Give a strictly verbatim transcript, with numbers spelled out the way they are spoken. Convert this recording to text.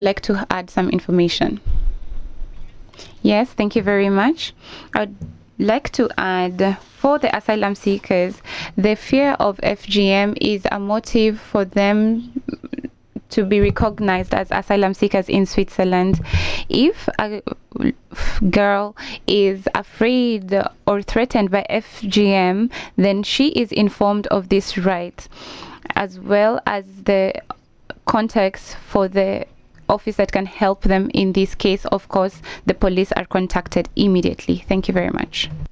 like to add some information. Yes, thank you very much. I'd like to add for the asylum seekers, the fear of F G M is a motive for them to be recognized as asylum seekers in Switzerland. If a girl is afraid or threatened by F G M, then she is informed of this right, as well as the context for the office that can help them in this case. Of course, the police are contacted immediately. Thank you very much.